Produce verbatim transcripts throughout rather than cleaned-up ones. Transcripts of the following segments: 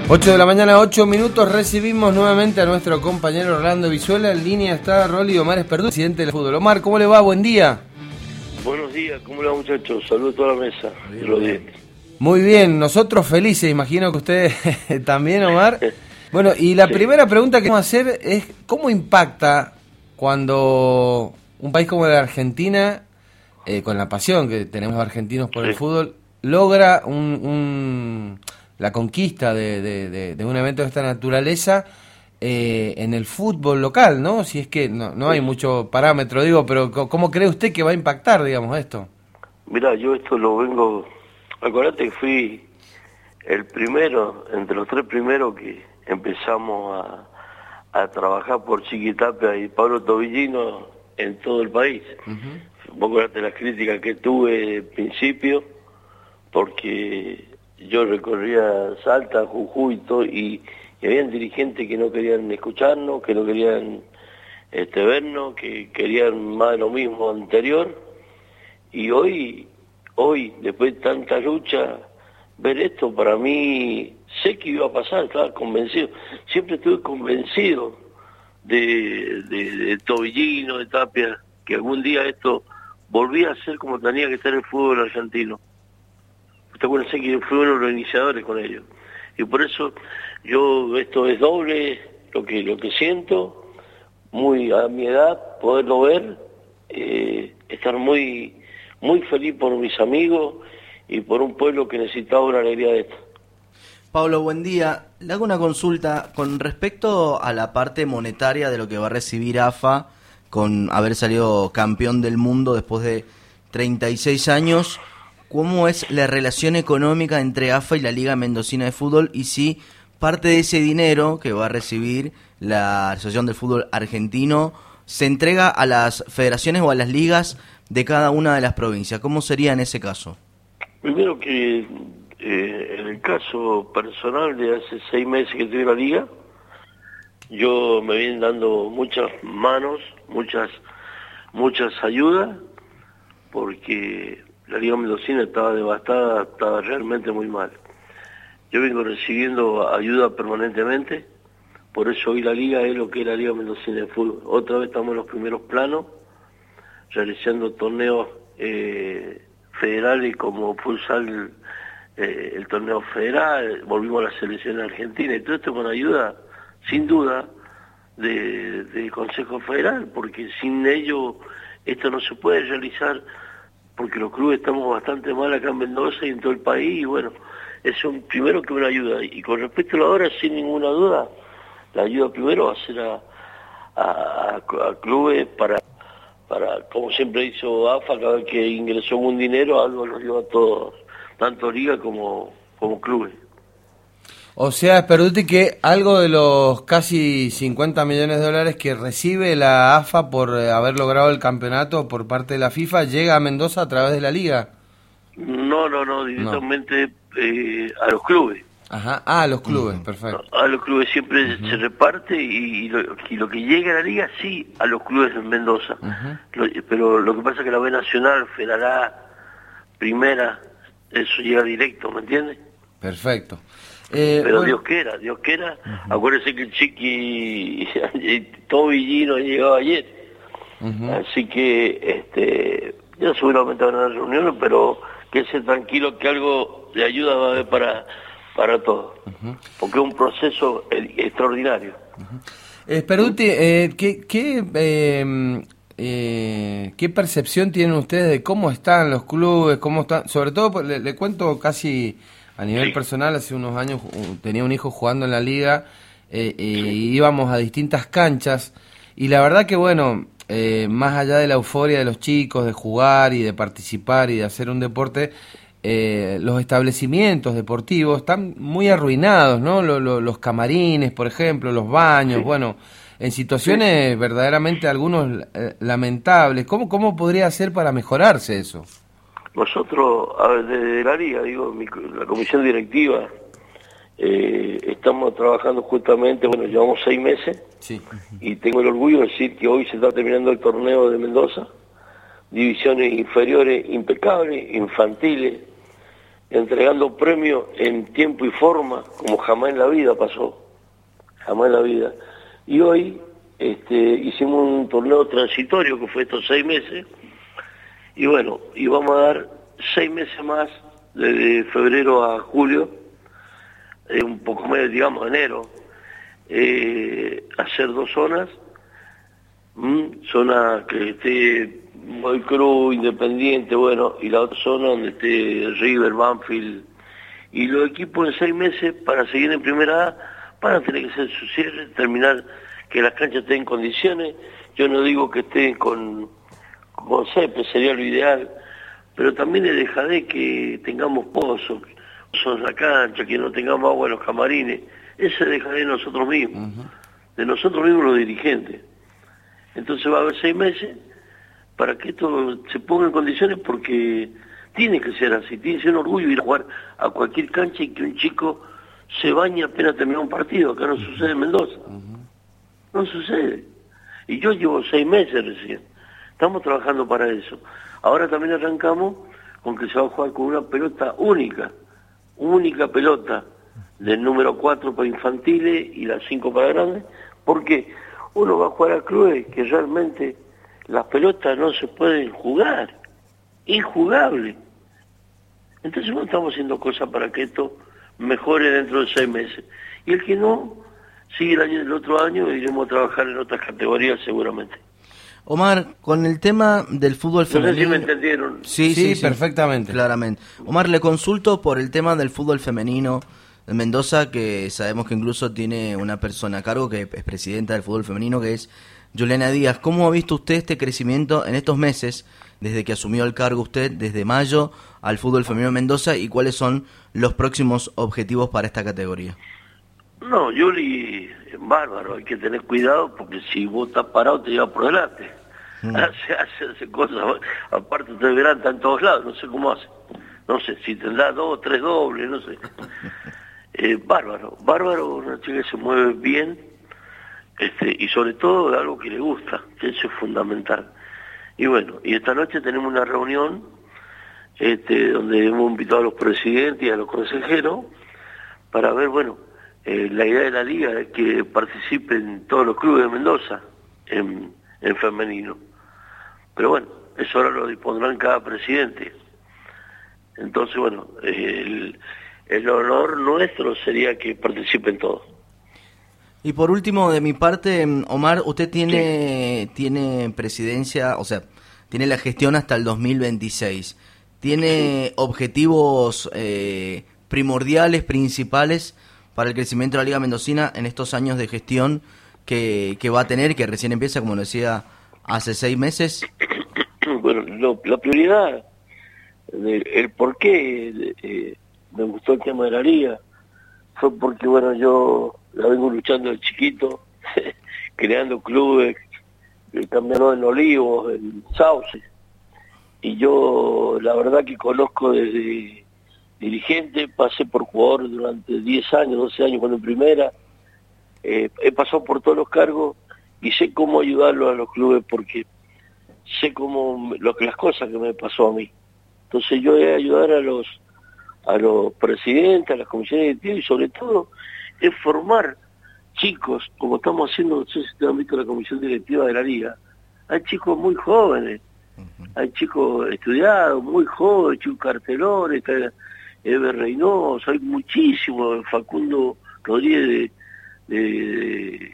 ocho de la mañana, ocho minutos, recibimos nuevamente a nuestro compañero Orlando Vizuela. En línea está Rolly Omar Esperdu, presidente del fútbol. Omar, ¿cómo le va? Buen día. Buenos días, ¿cómo le va, muchachos? Saludos a toda la mesa. Bien, los bien. Muy bien, nosotros felices, imagino que usted también, Omar. Bueno, y la sí. primera pregunta que vamos a hacer es, ¿cómo impacta cuando un país como la Argentina, eh, con la pasión que tenemos los argentinos por sí. el fútbol, logra un... un la conquista de, de, de, de un evento de esta naturaleza eh, en el fútbol local, ¿no? Si es que no, no hay mucho parámetro, digo, pero ¿cómo cree usted que va a impactar, digamos, esto? Mirá, yo esto lo vengo... Acordate que fui el primero, entre los tres primeros que empezamos a, a trabajar por Chiquitapia y Pablo Tobillino en todo el país. Uh-huh. Vos acordate las críticas que tuve al principio, porque... yo recorría Salta, Jujuy y todo, y, y habían dirigentes que no querían escucharnos, que no querían este, vernos, que querían más de lo mismo anterior. Y hoy, hoy, después de tanta lucha, ver esto para mí, sé que iba a pasar, estaba convencido. Siempre estuve convencido de, de, de Tobillino, de Tapia, que algún día esto volvía a ser como tenía que ser el fútbol argentino. Te acuerdas que fue uno de los iniciadores con ellos. Y por eso yo, esto es doble lo que lo que siento, muy a mi edad, poderlo ver, eh, estar muy, muy feliz por mis amigos y por un pueblo que necesitaba una alegría de esto. Pablo, buen día. Le hago una consulta con respecto a la parte monetaria de lo que va a recibir A F A con haber salido campeón del mundo después de treinta y seis años. ¿Cómo es la relación económica entre A F A y la Liga Mendocina de Fútbol? Y si parte de ese dinero que va a recibir la Asociación del Fútbol Argentino se entrega a las federaciones o a las ligas de cada una de las provincias. ¿Cómo sería en ese caso? Primero que eh, en el caso personal de hace seis meses que tuve la liga, yo me vienen dando muchas manos, muchas, muchas ayudas, porque... la Liga Mendocina estaba devastada, estaba realmente muy mal. Yo vengo recibiendo ayuda permanentemente, por eso hoy la Liga es lo que es la Liga Mendocina de Fútbol. Otra vez estamos en los primeros planos, realizando torneos eh, federales como futsal, eh, el torneo federal, volvimos a la selección argentina, y todo esto con ayuda, sin duda, de, del Consejo Federal, porque sin ello esto no se puede realizar, porque los clubes estamos bastante mal acá en Mendoza y en todo el país, y bueno, es un primero que una ayuda. Y con respecto a la hora, sin ninguna duda, la ayuda primero va a ser a, a, a clubes para, para, como siempre hizo A F A, cada vez que ingresó un dinero, algo lo dio a todos, tanto liga como, como clubes. O sea, Esperduti, que algo de los casi cincuenta millones de dólares que recibe la A F A por haber logrado el campeonato por parte de la FIFA llega a Mendoza a través de la liga. No, no, no, directamente no. Eh, a los clubes. Ajá, ah, a los clubes, uh-huh. Perfecto. A, a los clubes siempre uh-huh. se reparte y, y, lo, y lo que llega a la liga, sí, a los clubes en Mendoza. Uh-huh. Lo, pero lo que pasa es que la B Nacional, Federal A, Primera, eso llega directo, ¿me entiendes? Perfecto. Eh, pero bueno. Dios quiera, Dios quiera. Uh-huh. Acuérdense que el Chiqui Tobillino llegó ayer. Uh-huh. Así que este ya seguramente van a haber reuniones, pero que se tranquilo que algo de ayuda va a haber para, para todos. Uh-huh. Porque es un proceso extraordinario. Uh-huh. Eh, Esperduti, eh, ¿qué, qué, eh, eh, ¿qué percepción tienen ustedes de cómo están los clubes? Cómo están? Sobre todo, le, le cuento casi... A nivel sí. personal, hace unos años tenía un hijo jugando en la liga eh, eh, y íbamos a distintas canchas y la verdad que bueno, eh, más allá de la euforia de los chicos de jugar y de participar y de hacer un deporte, eh, los establecimientos deportivos están muy arruinados, ¿no? Los, los, los camarines, por ejemplo, los baños, sí. bueno, en situaciones sí. verdaderamente algunos eh, lamentables. ¿Cómo, ¿Cómo podría hacer para mejorarse eso? Nosotros, a ver, desde la liga, digo, mi, la comisión directiva, eh, estamos trabajando justamente, bueno, llevamos seis meses, sí. y tengo el orgullo de decir que hoy se está terminando el torneo de Mendoza, divisiones inferiores impecables, infantiles, entregando premios en tiempo y forma, como jamás en la vida pasó, jamás en la vida. Y hoy este, hicimos un torneo transitorio que fue estos seis meses, y bueno, y vamos a dar seis meses más, desde febrero a julio, eh, un poco más, digamos, enero, eh, hacer dos zonas, mmm, zona que esté Boy Cruz, Independiente, bueno, y la otra zona donde esté River, Banfield, y los equipos en seis meses para seguir en primera A van a tener que hacer su cierre, terminar que las canchas estén en condiciones. Yo no digo que estén con, con césped, sería lo ideal, pero también es dejadez que tengamos pozos, pozos en la cancha, que no tengamos agua en los camarines. Ese es dejadez de nosotros mismos, uh-huh. de nosotros mismos los dirigentes. Entonces va a haber seis meses para que esto se ponga en condiciones, porque tiene que ser así, tiene que ser un orgullo ir a jugar a cualquier cancha y que un chico se bañe apenas termina un partido. Acá no sucede en Mendoza, uh-huh. no sucede. Y yo llevo seis meses recién, estamos trabajando para eso. Ahora también arrancamos con que se va a jugar con una pelota única, única pelota, del número cuatro para infantiles y la cinco para grandes, porque uno va a jugar a clubes que realmente las pelotas no se pueden jugar, injugable. Entonces no estamos haciendo cosas para que esto mejore dentro de seis meses. Y el que no, sigue el año del otro año e iremos a trabajar en otras categorías seguramente. Omar, con el tema del fútbol femenino... No sé si me entendieron. Sí, sí, sí, sí, perfectamente. Claramente. Omar, le consulto por el tema del fútbol femenino de Mendoza, que sabemos que incluso tiene una persona a cargo que es presidenta del fútbol femenino, que es Juliana Díaz. ¿Cómo ha visto usted este crecimiento en estos meses, desde que asumió el cargo usted, desde mayo, al fútbol femenino de Mendoza, y cuáles son los próximos objetivos para esta categoría? No, Yuli, bárbaro, hay que tener cuidado, porque si vos estás parado te lleva por delante. Mm. Hace, hace, hace cosas, aparte ustedes verán, está en todos lados, no sé cómo hace. No sé, si tendrá dos, tres dobles, no sé. Eh, bárbaro, bárbaro, una chica que se mueve bien, este, y sobre todo de algo que le gusta, que eso es fundamental. Y bueno, y esta noche tenemos una reunión este, donde hemos invitado a los presidentes y a los consejeros para ver, bueno, eh, la idea de la liga es que participen todos los clubes de Mendoza en, en femenino. Pero bueno, eso ahora lo dispondrán cada presidente. Entonces, bueno, el, el honor nuestro sería que participen todos. Y por último, de mi parte, Omar, usted tiene, sí. tiene presidencia, o sea, tiene la gestión hasta el dos mil veintiséis. ¿Tiene sí. objetivos eh, primordiales, principales para el crecimiento de la Liga Mendocina en estos años de gestión que, que va a tener, que recién empieza, como lo decía, hace seis meses? Bueno, lo, la prioridad, el, el por qué eh, me gustó el tema de la Liga, fue porque, bueno, yo la vengo luchando de chiquito, creando clubes, cambiando en Olivos, en Sauce, y yo la verdad que conozco desde dirigente, pasé por jugador durante diez años, doce años cuando en primera, eh, he pasado por todos los cargos y sé cómo ayudarlo a los clubes, porque sé cómo lo que las cosas que me pasó a mí. Entonces yo voy a ayudar a los a los presidentes, a las comisiones directivas, y sobre todo es formar chicos, como estamos haciendo, no sé si te han visto la comisión directiva de la Liga, hay chicos muy jóvenes, uh-huh. hay chicos estudiados, muy jóvenes, chicos cartelones, está Eber Reynoso, hay muchísimos, Facundo Rodríguez de, de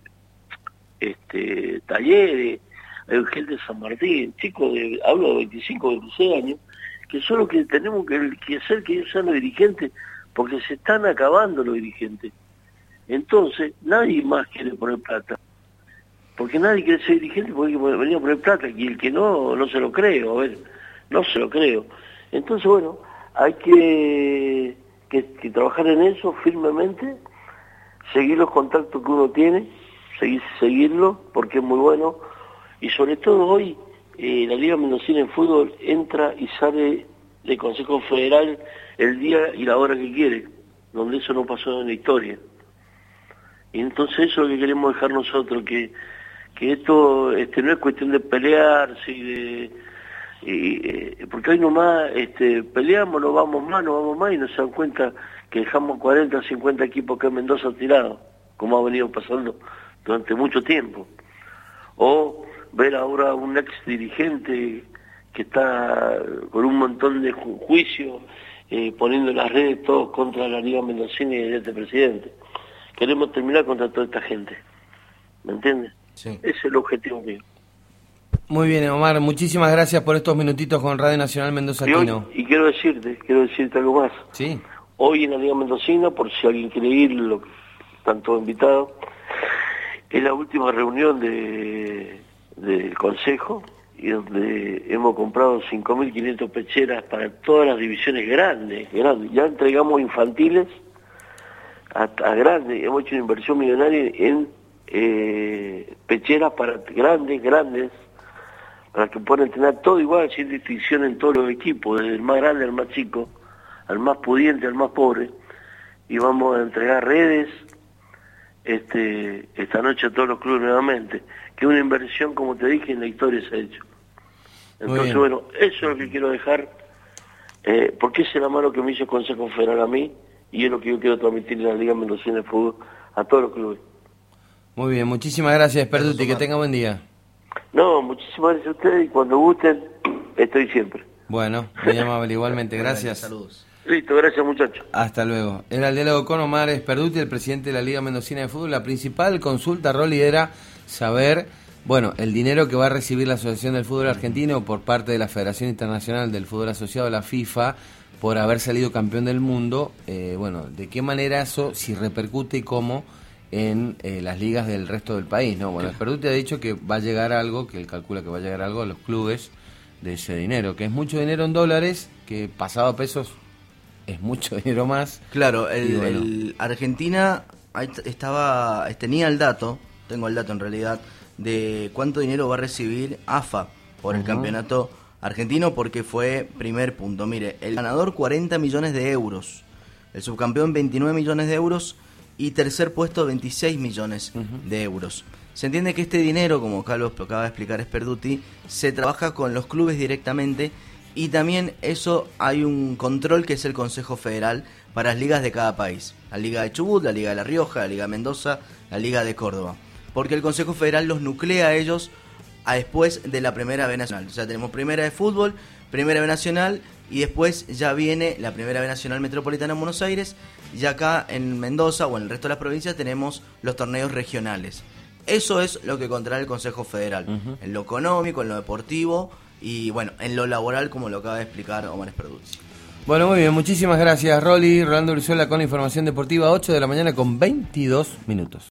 este, Talleres, Eugel de San Martín, chicos de, hablo de veinticinco, veintiséis años, que son los que tenemos que, que hacer que ellos sean los dirigentes, porque se están acabando los dirigentes. Entonces, nadie más quiere poner plata, porque nadie quiere ser dirigente porque venía a poner plata, y el que no, no se lo creo, a ver, no se lo creo. Entonces, bueno, hay que, que, que trabajar en eso firmemente, seguir los contactos que uno tiene, seguir, seguirlo, porque es muy bueno, y sobre todo hoy, eh, la Liga Mendocina en fútbol entra y sale del Consejo Federal el día y la hora que quiere, donde eso no pasó en la historia. Y entonces eso es lo que queremos dejar nosotros, que, que esto este, no es cuestión de pelearse y de, Y, eh, porque hoy nomás este, peleamos, no vamos más, no vamos más y nos dan cuenta que dejamos cuarenta, cincuenta equipos que en Mendoza tirados, como ha venido pasando durante mucho tiempo. O ver ahora un ex dirigente que está con un montón de ju juicios, eh, poniendo en las redes todos contra la Liga Mendocina y este presidente. Queremos terminar contra toda esta gente, ¿me entiendes? Sí. Ese es el objetivo mío. Muy bien, Omar, muchísimas gracias por estos minutitos con Radio Nacional Mendoza Y, hoy, Quino. y quiero decirte, quiero decirte algo más. Sí. Hoy en la Liga Mendocina, por si alguien quiere ir, lo, están todos invitados, es la última reunión de del Consejo, y donde hemos comprado cinco mil quinientas pecheras para todas las divisiones grandes, grandes. Ya entregamos infantiles a, a grandes, hemos hecho una inversión millonaria en eh, pecheras para grandes, grandes, para que puedan entrenar todo igual, sin distinción en todos los equipos, desde el más grande al más chico, al más pudiente, al más pobre, y vamos a entregar redes este esta noche a todos los clubes nuevamente, que es una inversión, como te dije, en la historia se ha hecho. Entonces, bueno, eso es lo que quiero dejar, eh, porque esa es la mano que me hizo el Consejo Federal a mí, y es lo que yo quiero transmitir en la Liga Mendocina de Fútbol a todos los clubes. Muy bien, muchísimas gracias, Perduti, que tenga buen día. No, muchísimas gracias a ustedes, y cuando gusten, estoy siempre. Bueno, muy amable, igualmente, gracias. Saludos. Listo, gracias muchachos. Hasta luego. Era el diálogo con Omar Perduti, el presidente de la Liga Mendocina de Fútbol. La principal consulta, Rolly, era saber, bueno, el dinero que va a recibir la Asociación del Fútbol Argentino por parte de la Federación Internacional del Fútbol Asociado, la FIFA, por haber salido campeón del mundo. Eh, bueno, de qué manera eso, si repercute y cómo en eh, las ligas del resto del país, ¿no? Bueno, Perduti ha dicho que va a llegar algo, que él calcula que va a llegar algo a los clubes de ese dinero, que es mucho dinero en dólares, que pasado a pesos es mucho dinero más. Claro, el, bueno. el Argentina ahí estaba tenía el dato, tengo el dato en realidad, de cuánto dinero va a recibir A F A por el uh-huh. campeonato argentino, porque fue primer punto. Mire, el ganador cuarenta millones de euros, el subcampeón veintinueve millones de euros y tercer puesto veintiséis millones uh-huh. de euros. Se entiende que este dinero, como acá lo acaba de explicar Perduti, se trabaja con los clubes directamente. Y también eso hay un control que es el Consejo Federal para las ligas de cada país. La Liga de Chubut, la Liga de La Rioja, la Liga de Mendoza, la Liga de Córdoba. Porque el Consejo Federal los nuclea a ellos a después de la Primera B Nacional. O sea, tenemos Primera de Fútbol, Primera B Nacional y después ya viene la Primera B Nacional Metropolitana en Buenos Aires. Y acá en Mendoza o en el resto de las provincias tenemos los torneos regionales. Eso es lo que controla el Consejo Federal. Uh-huh. En lo económico, en lo deportivo y bueno, en lo laboral, como lo acaba de explicar Omar Perduti. Bueno, muy bien, muchísimas gracias, Rolly. Rolando Brizuela con la información deportiva, ocho de la mañana con veintidós minutos.